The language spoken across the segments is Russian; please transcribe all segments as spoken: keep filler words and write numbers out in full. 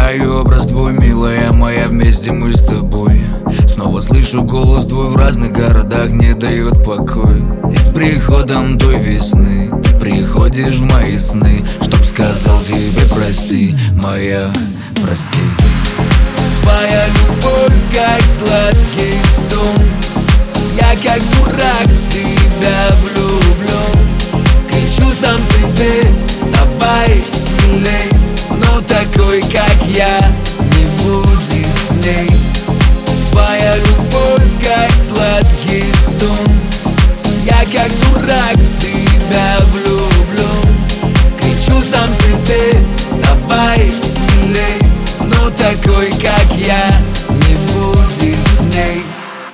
Вспоминаю образ твой, милая моя, вместе мы с тобой. Снова слышу голос твой в разных городах, не дает покой. И с приходом той весны ты приходишь в мои сны, чтоб сказал тебе прости, моя, прости. Твоя любовь как сладкий сон, я как дурак в тебя влюблен. Кричу сам себе, давай смелей, но такой, как я, не будет с ней. Твоя любовь как сладкий сон, я как дурак в тебя влюблен. Кричу сам себе, давай смелей, но такой, как я, не будет с ней.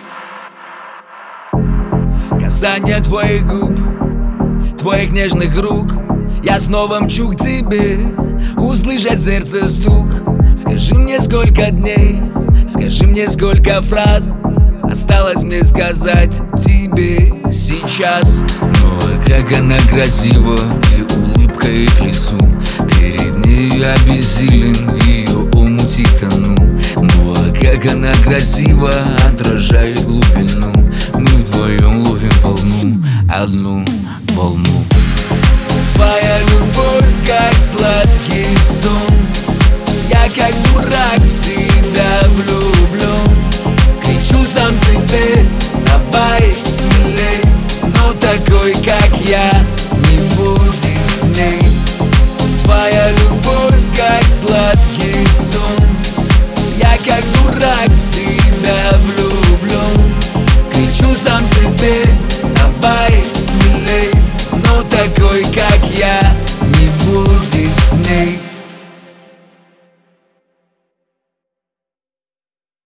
Касание твоих губ, твоих нежных рук, я снова мчу к тебе, услышать сердце стук. Скажи мне, сколько дней, скажи мне, сколько фраз осталось мне сказать тебе сейчас. Ну а как она красива, и улыбкой к лицу, перед ней я бессилен, в ее омуте тону. Ну а как она красива, отражает глубину, мы вдвоем ловим волну, одну волну. Твоя любовь как сладкий сон, я как дурак в тебя влюблен. Кричу сам себе,